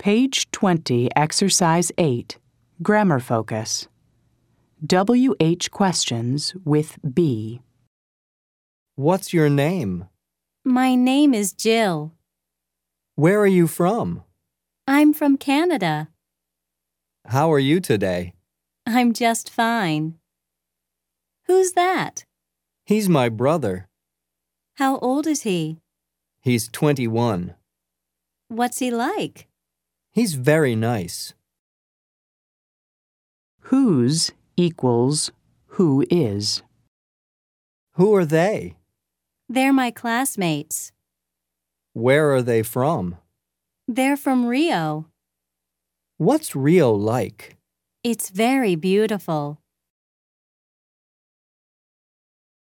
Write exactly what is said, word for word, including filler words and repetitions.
Page twenty, Exercise eight, Grammar Focus. W H questions with B. What's your name? My name is Jill. Where are you from? I'm from Canada. How are you today? I'm just fine. Who's that? He's my brother. How old is he? He's twenty-one. What's he like? He's very nice. Whose equals who is. Who are they? They're my classmates. Where are they from? They're from Rio. What's Rio like? It's very beautiful.